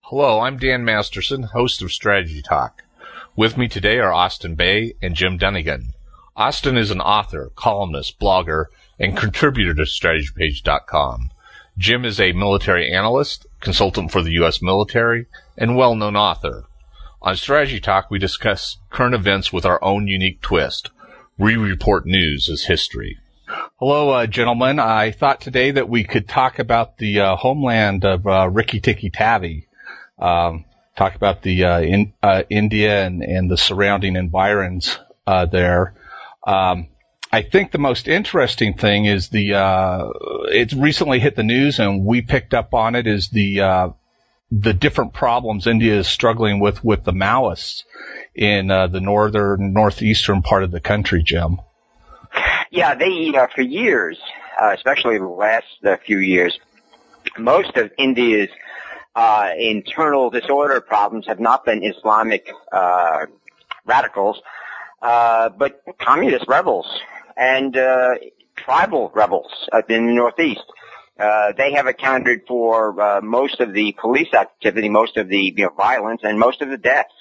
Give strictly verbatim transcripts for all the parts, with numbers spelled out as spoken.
Hello, I'm Dan Masterson, host of Strategy Talk. With me today are Austin Bay and Jim Dunnigan. Austin is an author, columnist, blogger, and contributor to strategy page dot com. Jim is a military analyst, consultant for the U S military, and well-known author. On Strategy Talk, we discuss current events with our own unique twist. We report news as history. Hello, uh, gentlemen. I thought today that we could talk about the uh, homeland of uh, Rikki Tikki Tavi. Um, talk about the uh, in, uh, India and, and the surrounding environs uh, there. Um, I think the most interesting thing is the uh, it's recently hit the news, and we picked up on it, is the uh, the different problems India is struggling with with the Maoists in uh, the northern northeastern part of the country, Jim. Yeah, they uh, for years, uh, especially the last uh, few years, most of India's Uh, internal disorder problems have not been Islamic uh, radicals, uh, but communist rebels and uh, tribal rebels up in the Northeast. Uh, they have accounted for uh, most of the police activity, most of the you know, violence, and most of the deaths.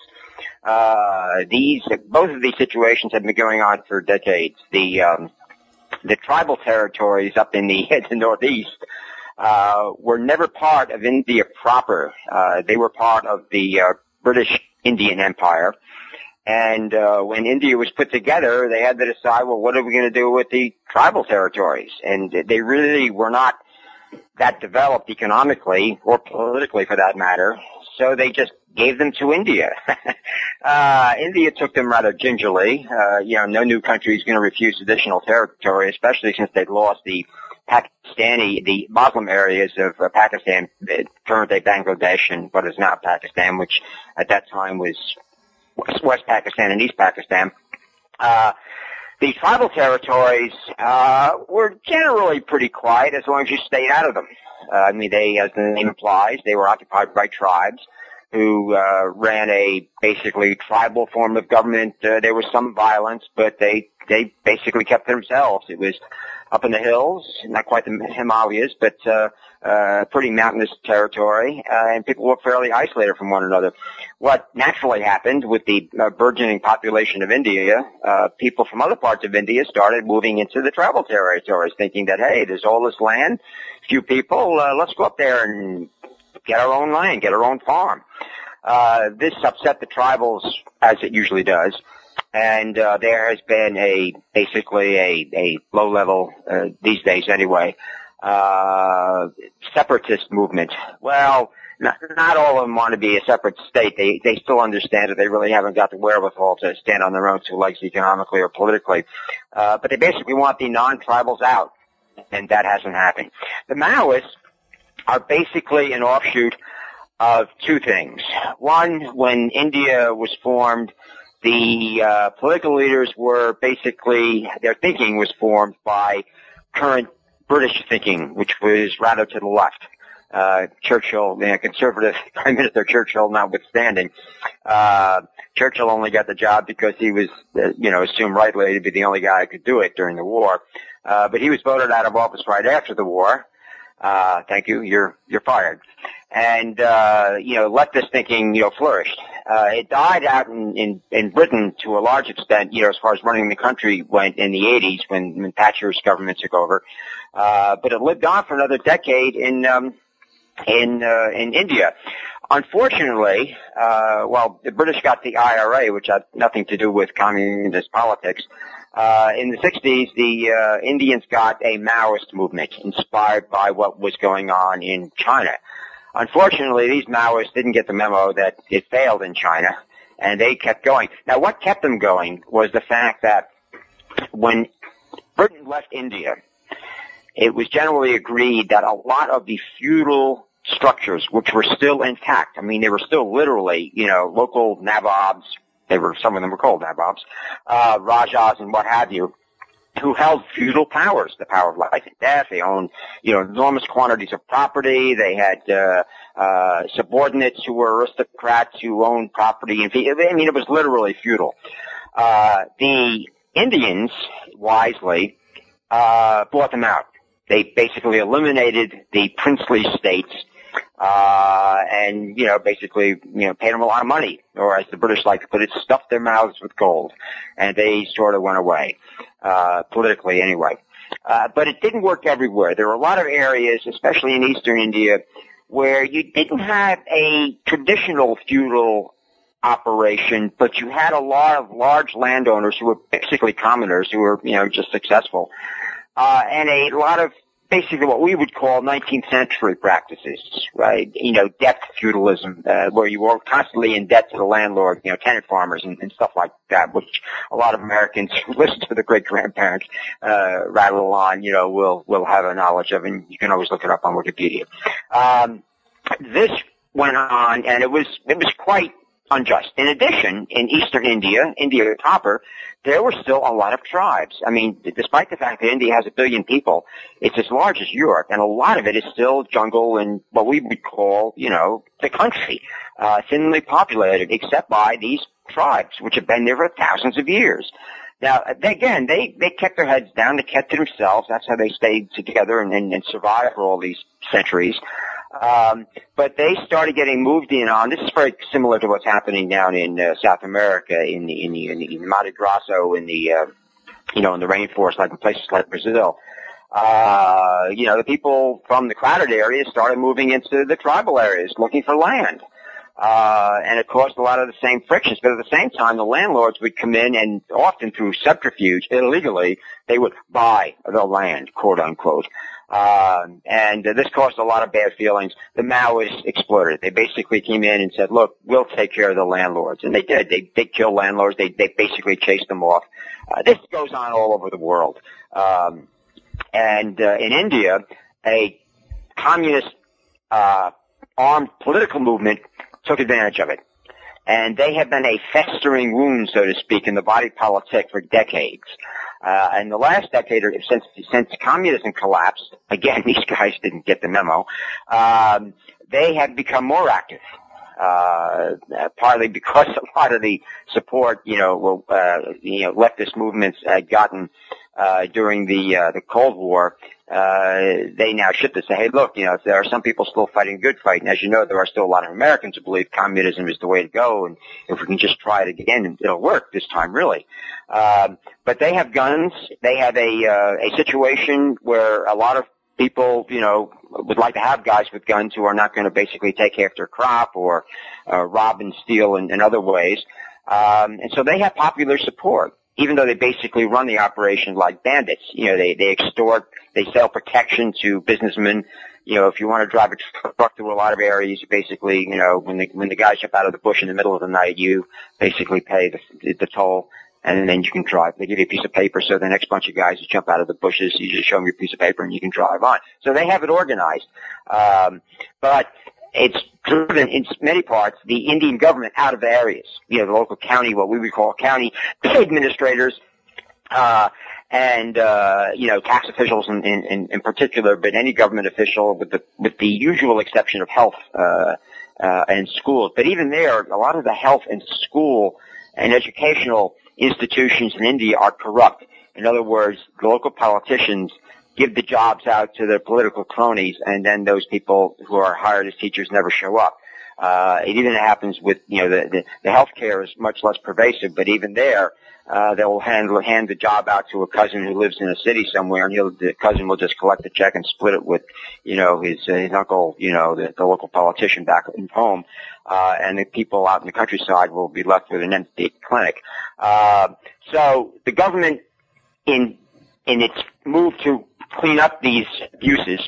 Uh, these, both of these situations have been going on for decades. The um, the tribal territories up in the, the Northeast Uh, were never part of India proper. Uh, they were part of the uh, British Indian Empire. And uh, when India was put together, they had to decide, well, what are we going to do with the tribal territories? And they really were not that developed economically or politically, for that matter. So they just gave them to India. uh, India took them rather gingerly. Uh, you know, no new country is going to refuse additional territory, especially since they'd lost the Pakistani, the Muslim areas of uh, Pakistan, current-day Bangladesh, and what is now Pakistan, which at that time was West Pakistan and East Pakistan. Uh, the tribal territories uh, were generally pretty quiet as long as you stayed out of them. Uh, I mean, they, as the name implies, they were occupied by tribes who uh, ran a basically tribal form of government. Uh, there was some violence, but they they basically kept to themselves. It was up in the hills, not quite the Himalayas, but uh, uh, pretty mountainous territory, uh, and people were fairly isolated from one another. What naturally happened with the uh, burgeoning population of India, uh, people from other parts of India started moving into the tribal territories, thinking that, hey, there's all this land, few people, uh, let's go up there and get our own land, get our own farm. Uh, this upset the tribals, as it usually does. And uh, there has been a basically a, a low-level, uh, these days anyway, uh, separatist movement. Well, not, not all of them want to be a separate state. They they still understand that they really haven't got the wherewithal to stand on their own two legs economically or politically. Uh, but they basically want the non-tribals out, and that hasn't happened. The Maoists are basically an offshoot of two things. One, when India was formed, the uh, political leaders were basically, their thinking was formed by current British thinking, which was rather to the left. Uh, Churchill, you know, conservative Prime Minister Churchill notwithstanding, uh, Churchill only got the job because he was, uh, you know, assumed rightly to be the only guy who could do it during the war. Uh, but he was voted out of office right after the war. Uh, thank you, you're, you're fired. And, uh, you know, leftist thinking, you know, flourished. Uh, it died out in, in, in Britain to a large extent, you know, as far as running the country went in the eighties when, when Thatcher's government took over. Uh, but it lived on for another decade in, um, in, uh, in India. Unfortunately, uh, well, the British got the I R A, which had nothing to do with communist politics. Uh, in the sixties, the, uh, Indians got a Maoist movement inspired by what was going on in China. Unfortunately, these Maoists didn't get the memo that it failed in China, and they kept going. Now, what kept them going was the fact that when Britain left India, it was generally agreed that a lot of the feudal structures, which were still intact, I mean, they were still literally, you know, local nabobs, they were, some of them were called nabobs, uh, rajas and what have you, who held feudal powers, the power of life and death. They owned, you know, enormous quantities of property. They had uh, uh subordinates who were aristocrats who owned property. And I mean, it was literally feudal. Uh the Indians, wisely, uh bought them out. They basically eliminated the princely states uh, and, you know, basically, you know, paid them a lot of money, or as the British like to put it, stuffed their mouths with gold. And they sort of went away, uh, politically anyway. Uh, but it didn't work everywhere. There were a lot of areas, especially in eastern India, where you didn't have a traditional feudal operation, but you had a lot of large landowners who were basically commoners who were, you know, just successful, uh, and a lot of basically what we would call nineteenth century practices, right? You know, debt feudalism, uh, where you were constantly in debt to the landlord, you know, tenant farmers and, and stuff like that, which a lot of Americans who listen to the great grandparents, uh, rattle on, you know, will, will have a knowledge of, and you can always look it up on Wikipedia. Um, this went on, and it was, it was quite unjust. In addition, in eastern India, India proper, there were still a lot of tribes. I mean, despite the fact that India has a billion people, it's as large as Europe, and a lot of it is still jungle and what we would call, you know, the country, uh, thinly populated, except by these tribes, which have been there for thousands of years. Now, again, they, they kept their heads down, they kept to themselves, that's how they stayed together and, and, and survived for all these centuries. Um, but they started getting moved in on. This is very similar to what's happening down in uh, South America, in the in the in the, in the Mato Grosso, in the uh, you know in the rainforest, like in places like Brazil. Uh, you know, the people from the crowded areas started moving into the tribal areas, looking for land, uh, and it caused a lot of the same frictions. But at the same time, the landlords would come in, and often through subterfuge, illegally, they would buy the land, quote unquote. Uh, and uh, this caused a lot of bad feelings. The Maoists exploded. They basically came in and said, look, we'll take care of the landlords. And they did. They, they killed landlords. They, they basically chased them off. Uh, this goes on all over the world. Um, and, uh, in India, a communist, uh, armed political movement took advantage of it. And they have been a festering wound, so to speak, in the body politic for decades. Uh, in the last decade, or since, since communism collapsed, again, these guys didn't get the memo, um, they have become more active. Uh, partly because a lot of the support, you know, uh, you know, leftist movements had gotten, uh, during the, uh, the Cold War, uh, they now shift to say, hey, look, you know, there are some people still fighting a good fight. And as you know, there are still a lot of Americans who believe communism is the way to go. And if we can just try it again, it'll work this time, really. Um, but they have guns. They have a, uh, a situation where a lot of people, you know, would like to have guys with guns who are not going to basically take after crop or, uh, rob and steal in, in other ways. Um, and so they have popular support, even though they basically run the operation like bandits. You know, they, they extort, they sell protection to businessmen. You know, if you want to drive a truck through a lot of areas, you basically, you know, when the, when the guys jump out of the bush in the middle of the night, you basically pay the, the toll, and then you can drive. They give you a piece of paper, so the next bunch of guys who jump out of the bushes, you just show them your piece of paper and you can drive on. So they have it organized. Um, but it's driven in many parts the Indian government out of the areas. You know, the local county, what we would call county administrators, uh, and, uh, you know, tax officials in, in, in particular, but any government official with the, with the usual exception of health, uh, uh, and schools. But even there, a lot of the health and school and educational institutions in India are corrupt. In other words, the local politicians give the jobs out to their political cronies, and then those people who are hired as teachers never show up. Uh, it even happens with, you know, the, the, the health care is much less pervasive, but even there, uh, they'll hand, hand the job out to a cousin who lives in a city somewhere, and he'll, the cousin will just collect the check and split it with, you know, his, uh, his uncle, you know, the, the local politician back home. Uh, and the people out in the countryside will be left with an empty clinic. Uh, so the government, in, in its move to clean up these abuses,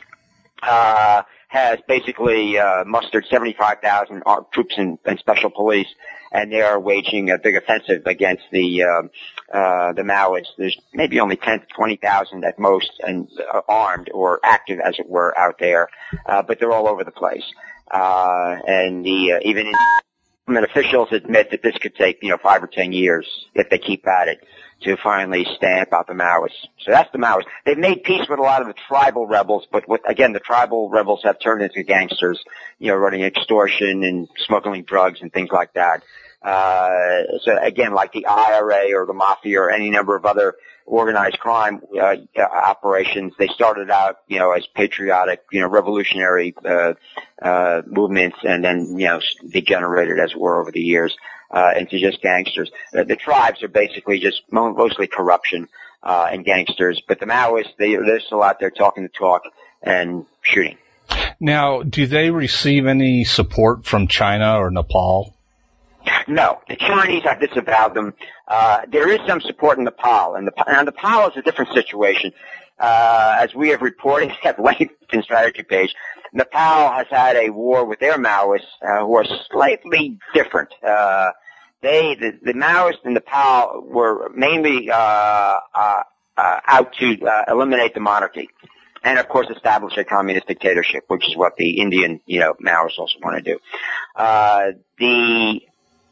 uh, has basically, uh, mustered seventy-five thousand troops and, and special police, and they are waging a big offensive against the, uh, uh, the Maoists. There's maybe only ten to twenty thousand at most, and uh, armed or active, as it were, out there, uh, but they're all over the place. Uh, and the, uh, even in, government officials admit that this could take, you know, five or ten years if they keep at it to finally stamp out the Maoists. So that's the Maoists. They've made peace with a lot of the tribal rebels, but with, again, the tribal rebels have turned into gangsters, you know, running extortion and smuggling drugs and things like that. Uh, so again, like the I R A or the mafia or any number of other organized crime uh, operations, they started out, you know, as patriotic, you know, revolutionary uh, uh, movements, and then, you know, degenerated, as it were, over the years uh, into just gangsters. Uh, the tribes are basically just mostly corruption uh, and gangsters, but the Maoists, they, they're still out there talking the talk and shooting. Now, do they receive any support from China or Nepal? No, the Chinese have disavowed them. Uh, there is some support in Nepal, and Nepal, now Nepal is a different situation. Uh, as we have reported at length in Strategy Page, Nepal has had a war with their Maoists, uh, who are slightly different. Uh, they, the, the Maoists in Nepal were mainly, uh, uh, uh out to, uh, eliminate the monarchy. And of course establish a communist dictatorship, which is what the Indian, you know, Maoists also want to do. Uh, the,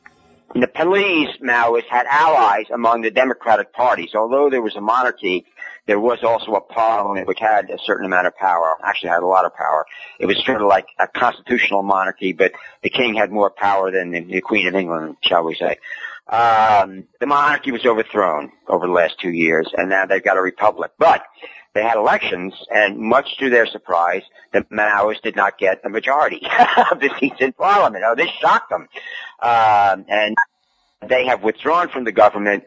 Nepalese Maoists had allies among the democratic parties. Although there was a monarchy, there was also a parliament which had a certain amount of power, actually had a lot of power. It was sort of like a constitutional monarchy, but the king had more power than the, the Queen of England, shall we say. Um, the monarchy was overthrown over the last two years, and now they've got a republic. But they had elections, and much to their surprise, the Maoists did not get the majority of the seats in parliament. Oh, this shocked them. Um, and they have withdrawn from the government,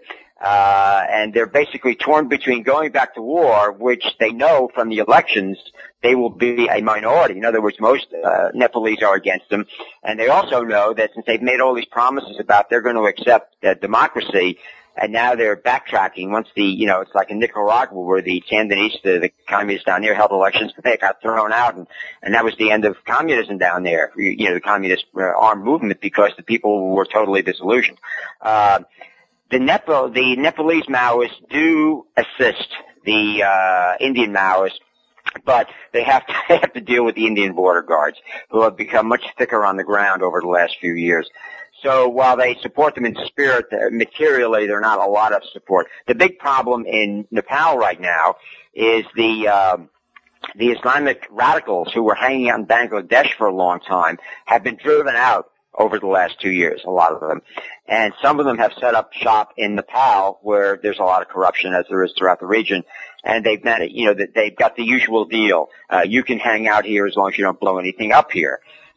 uh, and they're basically torn between going back to war, which they know from the elections they will be a minority. In other words, most uh, Nepalese are against them, and they also know that since they've made all these promises about they're going to accept uh, democracy, and now they're backtracking. Once the, you know, it's like in Nicaragua where the Sandinistas, the communists down there, held elections, but they got thrown out, and, and that was the end of communism down there, you, you know, the communist uh, armed movement, because the people were totally disillusioned. Uh, the Nepal, the Nepalese Maoists do assist the, uh, Indian Maoists, but they have to, they have to deal with the Indian border guards, who have become much thicker on the ground over the last few years. So while they support them in spirit, uh, materially they're not a lot of support. The big problem in Nepal right now is the um, the Islamic radicals who were hanging out in Bangladesh for a long time have been driven out over the last two years, a lot of them. And some of them have set up shop in Nepal, where there's a lot of corruption, as there is throughout the region. And they've met it, you know, that they've got the usual deal. Uh, you can hang out here as long as you don't blow anything up here.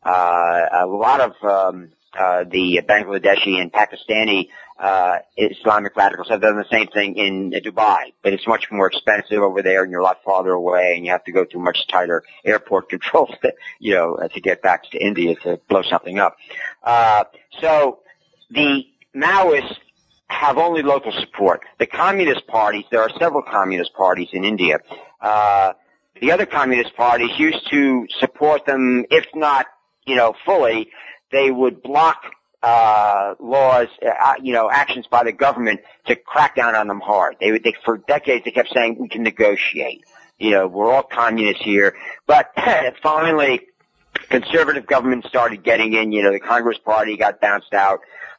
Uh, a lot of um, Uh, the Bangladeshi and Pakistani uh, Islamic radicals have done the same thing in uh, Dubai, but it's much more expensive over there, and you're a lot farther away, and you have to go through much tighter airport controls, to, you know, uh, to get back to India to blow something up. Uh, so the Maoists have only local support. The communist parties, there are several communist parties in India. Uh, the other communist parties used to support them, if not, you know, fully. They would block uh laws, uh, you know, actions by the government to crack down on them hard. They would, they, for decades, they kept saying we can negotiate. You know, we're all communists here. But finally, conservative government started getting in. You know, the Congress Party got bounced out,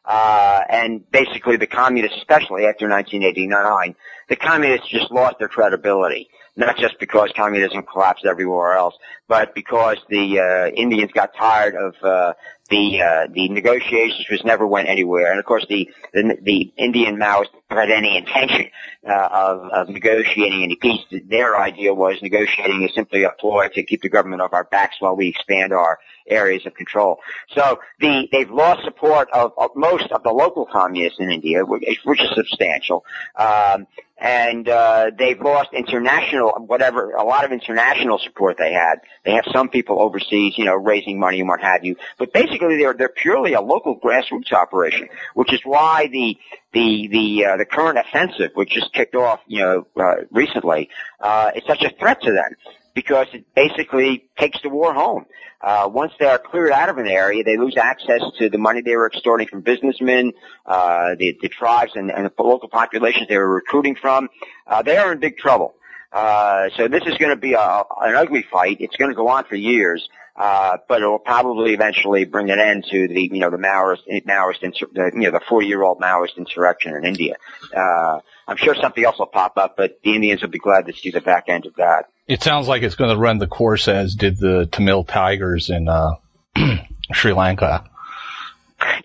uh and basically the communists, especially after nineteen eighty-nine, the communists just lost their credibility. Not just because communism collapsed everywhere else, but because the uh, Indians got tired of uh, the uh, the negotiations, which never went anywhere. And of course, the the, the Indian Maoists never had any intention uh, of, of negotiating any peace. Their idea was negotiating is simply a ploy to keep the government off our backs while we expand our areas of control. So the they've lost support of, of most of the local communists in India, which, which is substantial. Um, And, uh, they've lost international, whatever, a lot of international support they had. They have some people overseas, you know, raising money and what have you. But basically they're, they're purely a local grassroots operation, which is why the, the, the, uh, the current offensive, which just kicked off, you know, uh, recently, uh, is such a threat to them, because it basically takes the war home. Uh, once they are cleared out of an area, they lose access to the money they were extorting from businessmen, uh, the, the tribes and, and the local populations they were recruiting from. Uh, they are in big trouble. Uh, so this is going to be a, an ugly fight. It's going to go on for years, uh, but it will probably eventually bring an end to the, you know, the Maoist, Maoist, the, you know, the forty-year-old Maoist insurrection in India. Uh, I'm sure something else will pop up, but the Indians will be glad to see the back end of that. It sounds like it's going to run the course as did the Tamil Tigers in uh, Sri Lanka.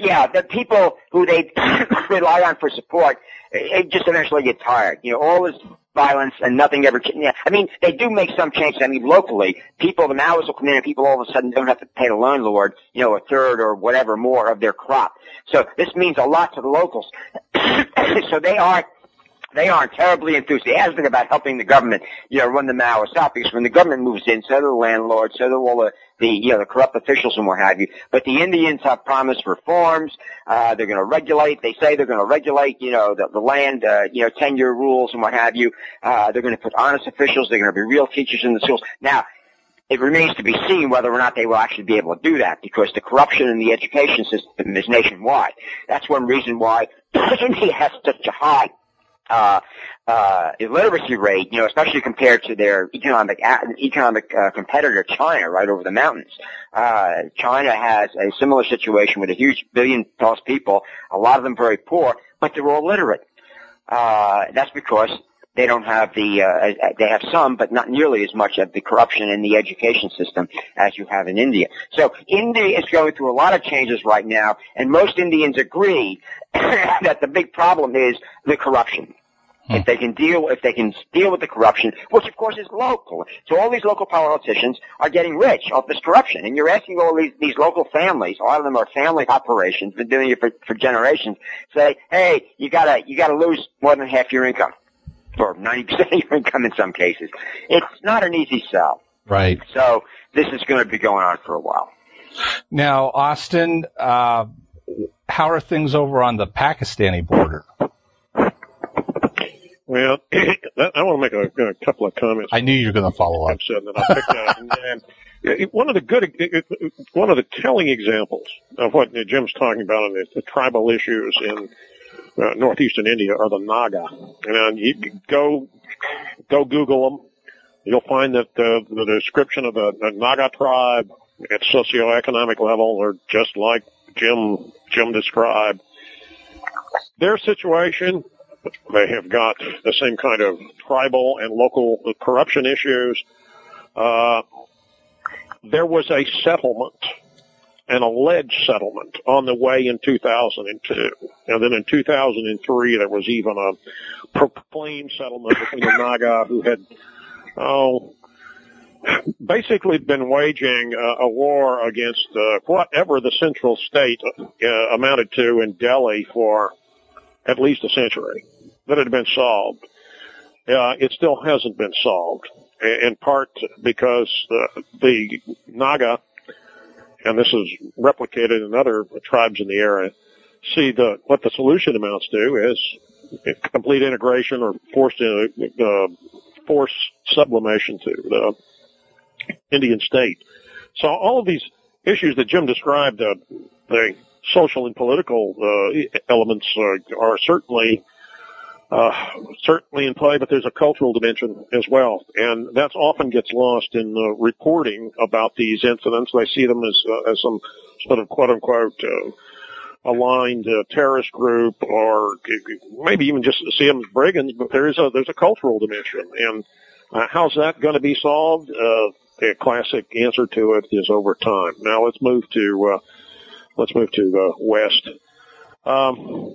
yeah, the people who they rely on for support, it just eventually get tired. You know, all this violence and nothing ever changes. Yeah, I mean, they do make some changes. I mean, locally, people, the Maoists will come in and people all of a sudden don't have to pay the landlord, you know, a third or whatever more of their crop. So this means a lot to the locals. So they are They aren't terribly enthusiastic about helping the government, you know, run the Maoists out, because when the government moves in, so do the landlords, so do all the, the, you know, the corrupt officials and what have you. But the Indians have promised reforms. Uh, they're going to regulate. They say they're going to regulate, you know, the, the land, uh, you know, tenure rules and what have you. Uh, they're going to put honest officials. They're going to be real teachers in the schools. Now, it remains to be seen whether or not they will actually be able to do that, because the corruption in the education system is nationwide. That's one reason why India has such a high Uh, uh, illiteracy rate, you know, especially compared to their economic, economic, uh, competitor, China, right over the mountains. Uh, China has a similar situation with a huge billion plus people, a lot of them very poor, but they're all literate. Uh, that's because they don't have the, uh, they have some, but not nearly as much of the corruption in the education system as you have in India. So India is going through a lot of changes right now, and most Indians agree that the big problem is the corruption. If they can deal, if they can deal with the corruption, which of course is local. So all these local politicians are getting rich off this corruption. And you're asking all these, these local families, a lot of them are family operations, been doing it for, for generations, say, hey, you gotta, you gotta lose more than half your income. Or ninety percent of your income in some cases. It's not an easy sell. Right. So this is going to be going on for a while. Now, Austin, uh, how are things over on the Pakistani border? Well, I want to make a, a couple of comments. I knew you were going to follow up. Said that I picked up. And, and one of the good, one of the telling examples of what Jim's talking about in the, the tribal issues in uh, northeastern India are the Naga. And you go, go Google them. You'll find that the, the description of the, the Naga tribe at socioeconomic level are just like Jim Jim described. Their situation. They have got the same kind of tribal and local corruption issues. Uh, there was a settlement, an alleged settlement, on the way in two thousand two. And then in two thousand three, there was even a proclaimed settlement between the Naga, who had, oh, basically been waging uh, a war against uh, whatever the central state uh, amounted to in Delhi for at least a century, that it had been solved. Uh, it still hasn't been solved, in part because uh, the Naga, and this is replicated in other tribes in the area, see the what the solution amounts to is complete integration or forced uh, forced sublimation to the Indian state. So all of these issues that Jim described, uh, the social and political uh, elements are, are certainly uh, certainly in play, but there's a cultural dimension as well, and that often gets lost in the reporting about these incidents. They see them as uh, as some sort of quote unquote uh, aligned uh, terrorist group, or maybe even just see them as brigands. But there is a there's a cultural dimension, and uh, how's that going to be solved? Uh, the classic answer to it is over time. Now let's move to. Uh, Let's move to the West. Um,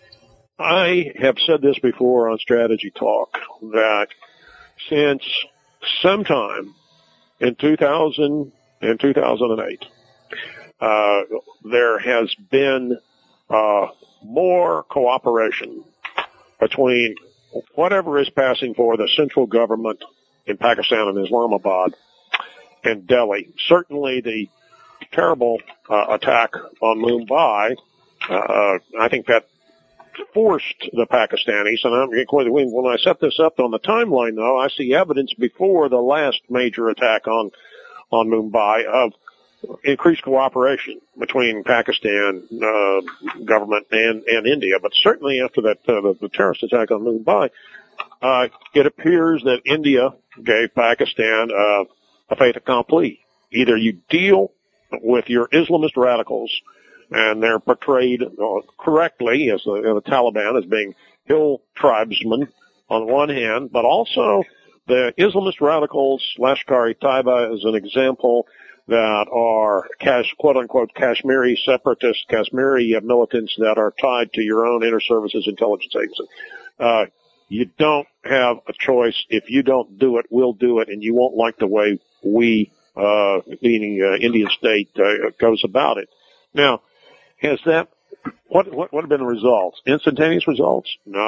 I have said this before on Strategy Talk, that since sometime in two thousand and two thousand eight, uh, there has been uh, more cooperation between whatever is passing for the central government in Pakistan and Islamabad and Delhi. Certainly the terrible uh, attack on Mumbai, uh, I think that forced the Pakistanis, and I'm, when I set this up on the timeline, though, I see evidence before the last major attack on on Mumbai of increased cooperation between Pakistan uh, government and, and India. But certainly after that uh, the, the terrorist attack on Mumbai, uh, it appears that India gave Pakistan uh, a fait accompli. Either you deal with your Islamist radicals, and they're portrayed uh, correctly as the, uh, the Taliban as being hill tribesmen on one hand, but also the Islamist radicals, Lashkar-e-Taiba as an example, that are Kash, quote unquote Kashmiri separatists, Kashmiri militants that are tied to your own inter-services intelligence agency. Uh, you don't have a choice. If you don't do it, we'll do it, and you won't like the way we, uh, meaning uh, Indian State, uh, goes about it. Now, has that, what, what, what have been the results? Instantaneous results?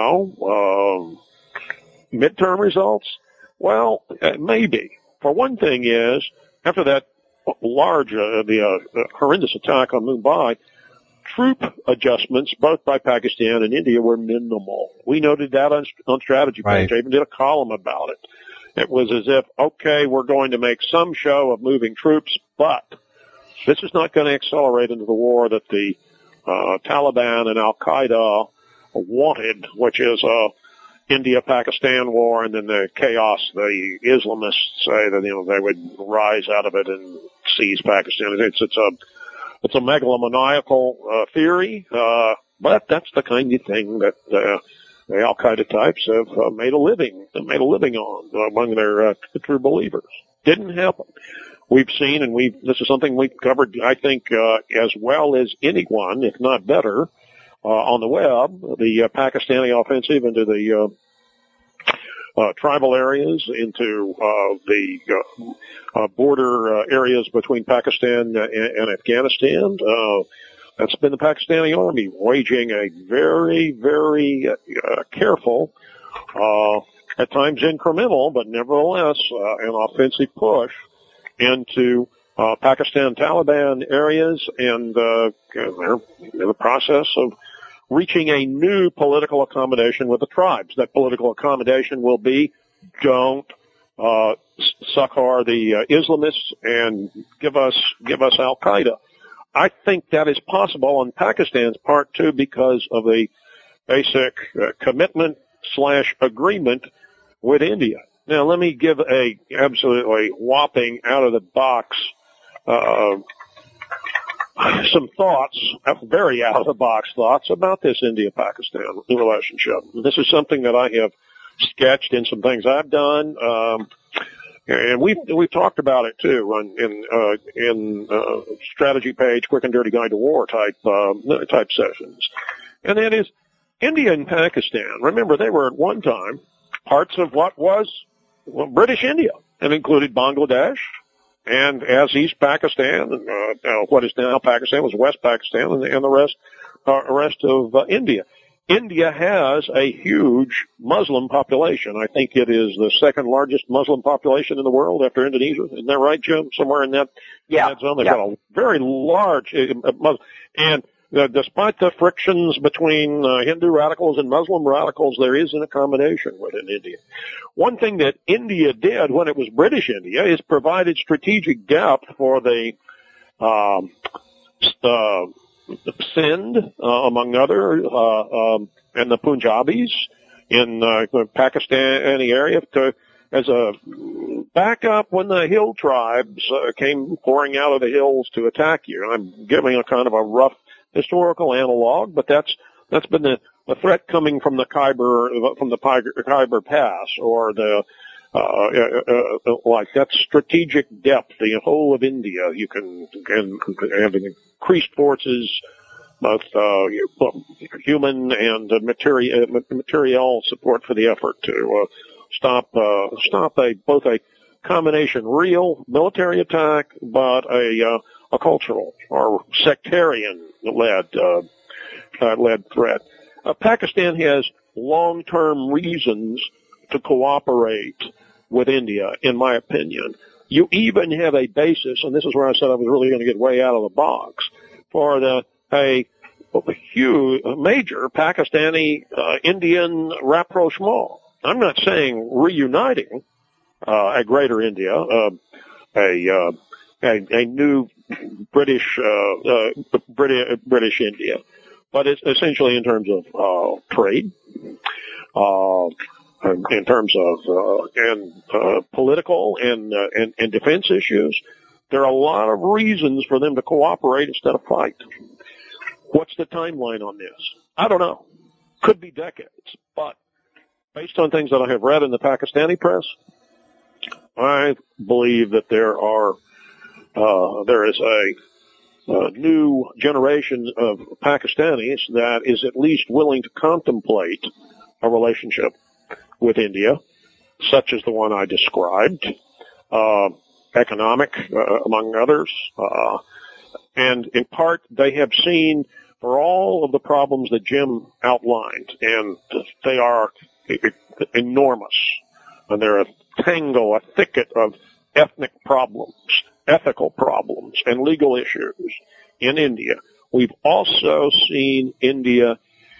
No. Um, midterm results? Well, uh, maybe. For one thing is, after that large, uh, the uh, uh, horrendous attack on Mumbai, troop adjustments, both by Pakistan and India, were minimal. We noted that on, on Strategy Page. Right. I even did a column about it. It was as if, okay, we're going to make some show of moving troops, but this is not going to accelerate into the war that the uh, Taliban and Al-Qaeda wanted, which is a India-Pakistan war, and then the chaos. The Islamists say that, you know, they would rise out of it and seize Pakistan. It's, it's a, it's a megalomaniacal uh, theory, uh, but that's the kind of thing that uh, the Al-Qaeda types have uh, made a living, made a living on uh, among their uh, true believers. Didn't happen. We've seen, and we this is something we've covered, I think, uh, as well as anyone, if not better, uh, on the web. The uh, Pakistani offensive into the uh, Uh, tribal areas, into uh, the uh, uh, border uh, areas between Pakistan and, and Afghanistan. Uh, that's been the Pakistani Army waging a very, very uh, careful, uh, at times incremental, but nevertheless uh, an offensive push into uh, Pakistan Taliban areas, and uh, they're in the process of reaching a new political accommodation with the tribes. That political accommodation will be, don't uh, succor the uh, Islamists and give us give us Al Qaeda. I think that is possible on Pakistan's part too, because of the basic uh, commitment slash agreement with India. Now, let me give a absolutely whopping out of the box uh, some thoughts, very out of the box thoughts about this India-Pakistan relationship. This is something that I have sketched in some things I've done, um, and we've we've talked about it too on, in uh, in uh, Strategy Page, Quick and Dirty Guide to War type uh, type sessions. And that is India and Pakistan. Remember, they were at one time parts of what was well, British India, and included Bangladesh. And as East Pakistan, uh, uh, what is now Pakistan was West Pakistan, and, and the rest, uh, rest of uh, India. India has a huge Muslim population. I think it is the second largest Muslim population in the world after Indonesia. Isn't that right, Jim? Somewhere in that, yeah. in that zone. They've yeah. got a very large uh, Muslim. And uh, despite the frictions between uh, Hindu radicals and Muslim radicals, there is an accommodation within India. One thing that India did when it was British India is provided strategic depth for the um, uh, Sindh, uh, among other, uh, um, and the Punjabis in uh, the Pakistani area to, as a backup when the hill tribes uh, came pouring out of the hills to attack you. I'm giving a kind of a rough historical analog, but that's that's been the a threat coming from the Khyber, from the Khyber Pass, or the, uh, uh, uh, like that's strategic depth, the whole of India. You can, can have increased forces, both, uh, human and uh, material, material support for the effort to, uh, stop, uh, stop a, both a combination real military attack, but a, uh, a cultural or sectarian led, uh, uh led threat. Uh, Pakistan has long-term reasons to cooperate with India, in my opinion. You even have a basis, and this is where I said I was really going to get way out of the box, for the a, a huge, a major Pakistani uh, Indian rapprochement. I'm not saying reuniting uh, a greater India, uh, a, uh, a a new British uh, uh, British British India. But it's essentially in terms of uh, trade, uh, in terms of uh, and uh, political and, uh, and and defense issues. There are a lot of reasons for them to cooperate instead of fight. What's the timeline on this? I don't know. Could be decades, but based on things that I have read in the Pakistani press, I believe that there are uh, there is a, a new generation of Pakistanis that is at least willing to contemplate a relationship with India, such as the one I described, uh, economic, uh, among others, uh, and in part they have seen for all of the problems that Jim outlined, and they are enormous, and they're a tangle, a thicket of ethnic problems, ethical problems, and legal issues in India. We've also seen India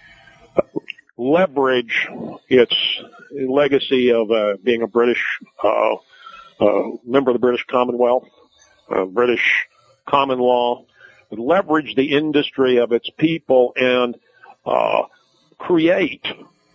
leverage its legacy of uh, being a British uh, uh, member of the British Commonwealth, uh, British common law, leverage the industry of its people and uh, create,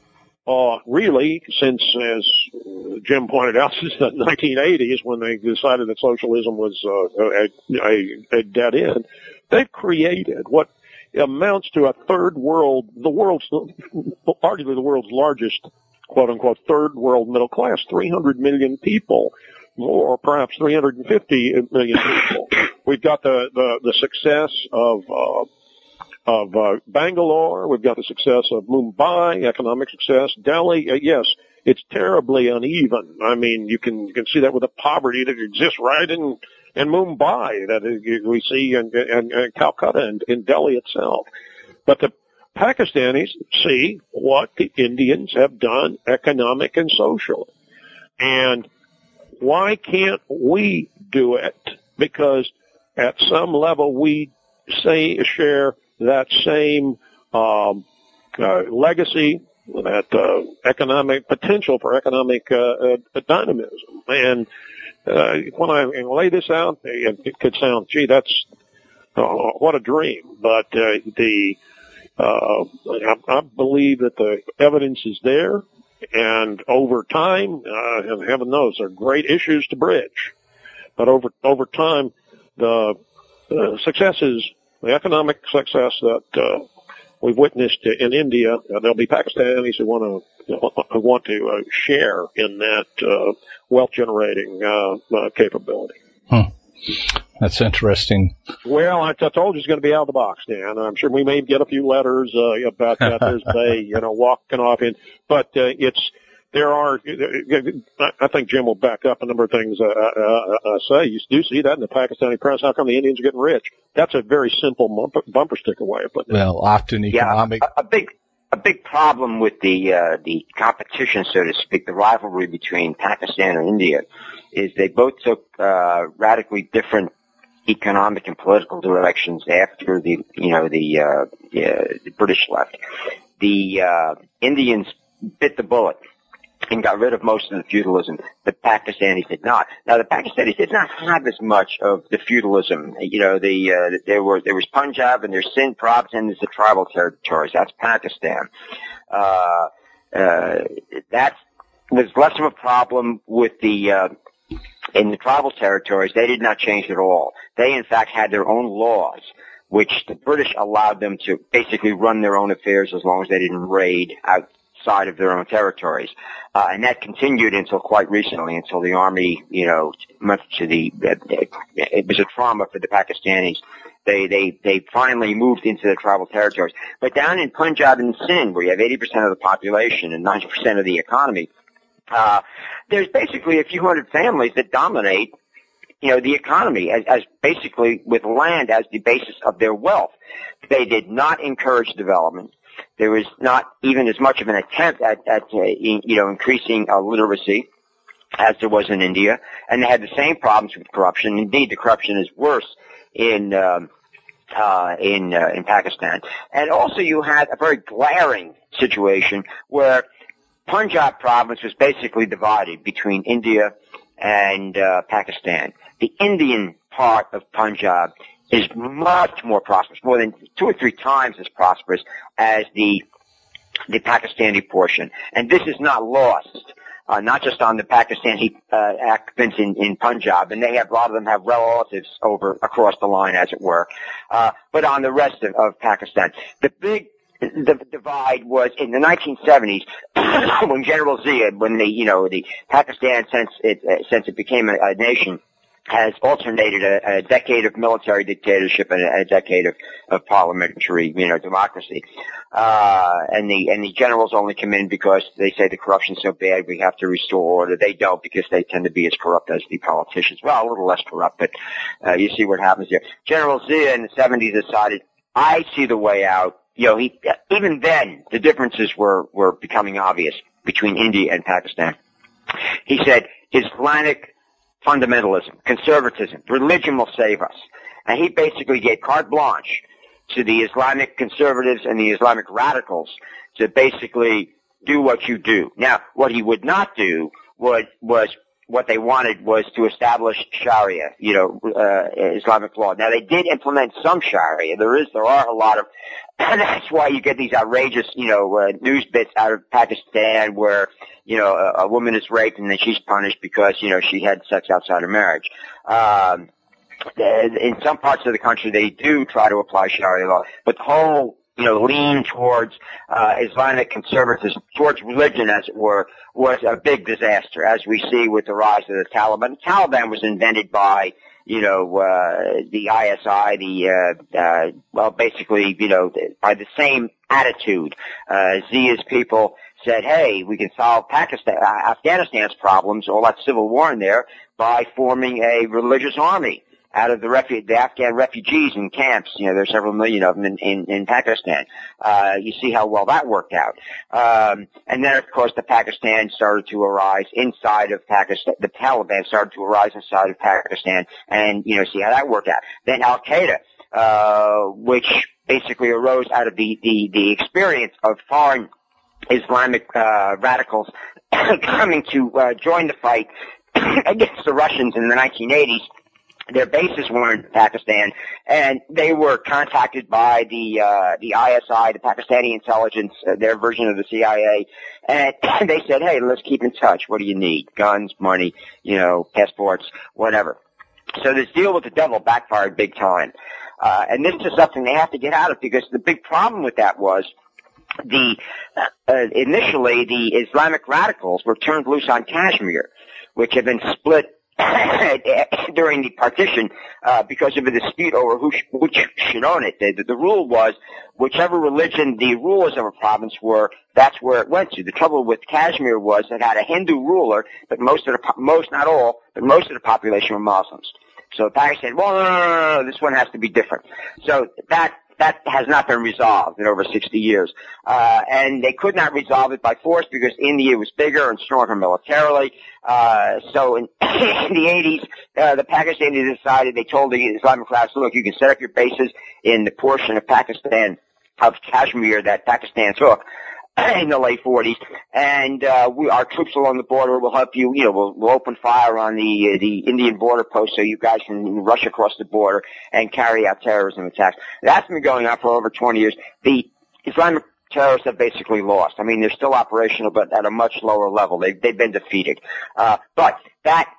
uh, really, since, as Jim pointed out, since the nineteen eighties, when they decided that socialism was uh, a, a, a dead end, they've created what amounts to a third world, the world's, arguably the world's largest, quote-unquote, third world middle class, three hundred million people, or perhaps three hundred fifty million people. We've got the, the, the success of, uh, of, uh, Bangalore. We've got the success of Mumbai, economic success. Delhi, uh, yes, it's terribly uneven. I mean, you can, you can see that with the poverty that exists right in, in Mumbai that we see in, in, in Calcutta and in Delhi itself. But the Pakistanis see what the Indians have done economic and socially. And why can't we do it? Because at some level we say share that same um, uh, legacy, that uh, economic potential for economic uh, uh, dynamism. And uh, when I lay this out, it, it could sound, gee, that's uh, what a dream. But uh, the uh, I, I believe that the evidence is there. And over time, uh, and heaven knows, they're great issues to bridge. But over over time, the uh, successes, the economic success that uh, we've witnessed in India, uh, there'll be Pakistanis who want to who want to uh, share in that uh, wealth generating uh, uh, capability. Hmm. That's interesting. Well, I, I told you it's going to be out of the box, Dan. I'm sure we may get a few letters uh, about that. There's Bay, you know, walking off in, but uh, it's there are. I think Jim will back up a number of things uh, uh, uh, say. You do see that in the Pakistani press. How come the Indians are getting rich? That's a very simple bumper, bumper sticker way of putting it. Well, often economic. Yeah, a, a big. A big problem with the uh, the competition, so to speak, the rivalry between Pakistan and India, is they both took uh, radically different economic and political directions after the you know the uh, the, the British left. The uh, Indians bit the bullet and got rid of most of the feudalism. The Pakistanis did not. Now, the Pakistanis did not have as much of the feudalism. You know, the uh, there were there was Punjab and there's Sindh province and there's the tribal territories. That's Pakistan. Uh, uh, that was less of a problem with the uh, in the tribal territories. They did not change at all. They, in fact, had their own laws, which the British allowed them to basically run their own affairs as long as they didn't raid out. Side of their own territories, uh, and that continued until quite recently, until the army, you know, much to the, it, it was a trauma for the Pakistanis. They, they, they finally moved into the tribal territories. But down in Punjab and Sindh, where you have eighty percent of the population and ninety percent of the economy, uh, there's basically a few hundred families that dominate, you know, the economy as, as basically with land as the basis of their wealth. They did not encourage development. There was not even as much of an attempt at, at uh, in, you know, increasing uh, literacy as there was in India, and they had the same problems with corruption. Indeed, the corruption is worse in um, uh, in uh, in Pakistan. And also, you had a very glaring situation where Punjab province was basically divided between India and uh, Pakistan. The Indian part of Punjab is much more prosperous, more than two or three times as prosperous as the the Pakistani portion. And this is not lost, uh, not just on the Pakistani uh, occupants in, in Punjab, and they have a lot of them have relatives over across the line, as it were, uh, but on the rest of, of Pakistan. The big the divide was in the nineteen seventies when General Zia, when the you know the Pakistan since it uh, since it became a, a nation. has alternated a, a decade of military dictatorship and a, a decade of, of parliamentary, you know, democracy. Uh, and the, and the generals only come in because they say the corruption's so bad we have to restore order. They don't, because they tend to be as corrupt as the politicians. Well, a little less corrupt, but, uh, you see what happens here. General Zia in the seventies decided, I see the way out. You know, he, even then, the differences were, were becoming obvious between India and Pakistan. He said, Islamic fundamentalism, conservatism, religion will save us. And he basically gave carte blanche to the Islamic conservatives and the Islamic radicals to basically do what you do. Now, what he would not do was, was what they wanted was to establish Sharia, you know, uh, Islamic law. Now, they did implement some Sharia. There is, there are a lot of, and that's why you get these outrageous, you know, uh, news bits out of Pakistan where, you know, a, a woman is raped and then she's punished because, you know, she had sex outside of marriage. Um, in some parts of the country, they do try to apply Sharia law, but the whole, you know, lean towards uh, Islamic conservatism, towards religion, as it were, was a big disaster, as we see with the rise of the Taliban. The Taliban was invented by, you know, uh, the I S I, the, uh, uh, well, basically, you know, by the same attitude. Uh, Zia's people said, hey, we can solve Pakistan, uh, Afghanistan's problems, all that civil war in there, by forming a religious army out of the refu- the Afghan refugees in camps. You know, there's several million of them in, in, in Pakistan. Uh, you see how well that worked out. Um, and then, of course, the Pakistan started to arise inside of Pakistan. The Taliban started to arise inside of Pakistan, and, you know, see how that worked out. Then Al-Qaeda, uh, which basically arose out of the, the, the experience of foreign Islamic, uh, radicals coming to, uh, join the fight against the Russians in the nineteen eighties. Their bases were in Pakistan, and they were contacted by the uh, the I S I, the Pakistani intelligence, uh, their version of the C I A, and they said, "Hey, let's keep in touch. What do you need? Guns, money, you know, passports, whatever." So this deal with the devil backfired big time, uh, and this is something they have to get out of, because the big problem with that was the uh, initially the Islamic radicals were turned loose on Kashmir, which had been split during the partition, uh, because of a dispute over who sh- which should own it. The, the rule was, whichever religion the rulers of a province were, that's where it went to. The trouble with Kashmir was it had a Hindu ruler, but most of the, most, not all, but most of the population were Muslims. So Pakistan said, well, no, no, no, no, this one has to be different. So that, that has not been resolved in over sixty years. Uh, and they could not resolve it by force because India was bigger and stronger militarily. Uh, so in, in the eighties, uh, the Pakistanis decided, they told the Islamic radicals, look, you can set up your bases in the portion of Pakistan, of Kashmir that Pakistan took in the late forties, and uh, we, our troops along the border will help you. You know, we'll, we'll open fire on the uh, the Indian border post so you guys can rush across the border and carry out terrorism attacks. That's been going on for over twenty years. The Islamic terrorists have basically lost. I mean, they're still operational, but at a much lower level. They've, they've been defeated. Uh, but that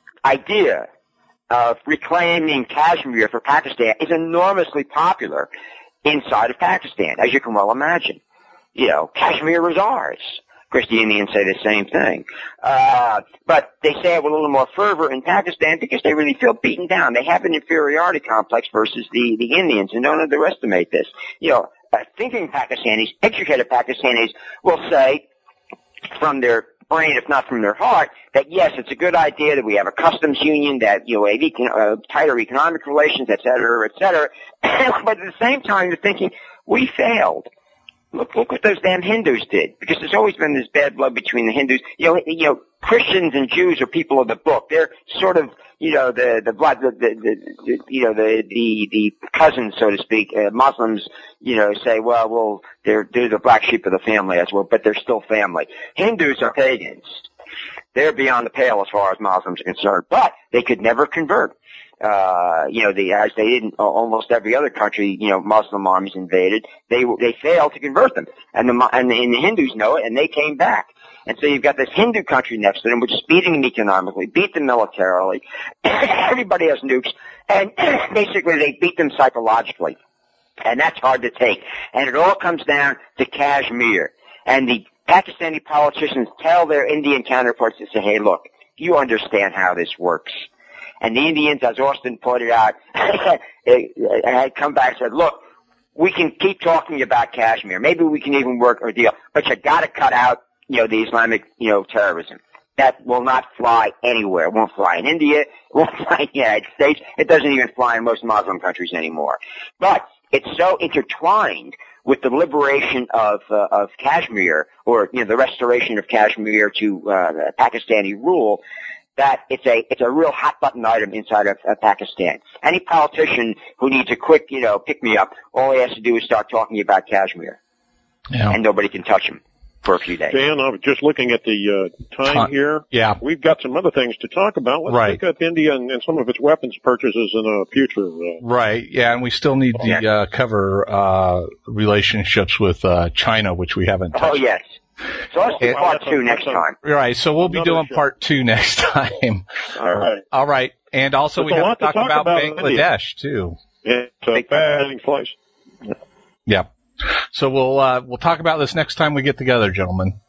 idea of reclaiming Kashmir for Pakistan is enormously popular inside of Pakistan, as you can well imagine. You know, Kashmir was ours. Of course, the Indians say the same thing. Uh, but they say it with a little more fervor in Pakistan because they really feel beaten down. They have an inferiority complex versus the, the Indians, and don't underestimate this. You know, uh, thinking Pakistanis, educated Pakistanis will say from their brain, if not from their heart, that yes, it's a good idea that we have a customs union, that, you know, have econ- uh, tighter economic relations, et cetera, et cetera. But at the same time, they're thinking, we failed. Look, look what those damn Hindus did, because there's always been this bad blood between the Hindus. You know, you know, Christians and Jews are people of the book. They're sort of, you know, the the blood, the, the, the, the you know, the the the cousins, so to speak. Uh, Muslims, you know, say, well, well, they're they're the black sheep of the family as well, but they're still family. Hindus are pagans. They're beyond the pale as far as Muslims are concerned, but they could never convert. Uh, you know, the, as they did in almost every other country, you know, Muslim armies invaded, they, they failed to convert them. And the, and the, and the Hindus know it, and they came back. And so you've got this Hindu country next to them, which is beating them economically, beat them militarily. Everybody has nukes, and basically they beat them psychologically. And that's hard to take. And it all comes down to Kashmir. And the Pakistani politicians tell their Indian counterparts to say, hey, look, you understand how this works. And the Indians, as Austin pointed out, had come back and said, look, we can keep talking about Kashmir. Maybe we can even work a deal, but you got to cut out, you know, the Islamic, you know, terrorism. That will not fly anywhere. It won't fly in India. It won't fly in the United States. It doesn't even fly in most Muslim countries anymore. But it's so intertwined with the liberation of uh, of Kashmir, or you know, the restoration of Kashmir to uh, Pakistani rule, that it's a it's a real hot button item inside of uh, Pakistan. Any politician who needs a quick, you know, pick me up, all he has to do is start talking about Kashmir, yeah. and nobody can touch him for a few days. Dan, I'm just looking at the uh, time Time. here. Yeah. We've got some other things to talk about. Let's Right. look at India and, and some of its weapons purchases in a future. Uh, Right. Yeah, and we still need to Yeah. uh, cover uh, relationships with uh, China, which we haven't touched. Oh yes. So let's do It- part Well, two that's next a- time. Right. So we'll be Another doing show. part two next time. all right. All right. And also There's we a have lot to to talk talk about, about in Bangladesh too. It's a Big- fascinating place. Yeah. So we'll uh, we'll talk about this next time we get together, gentlemen.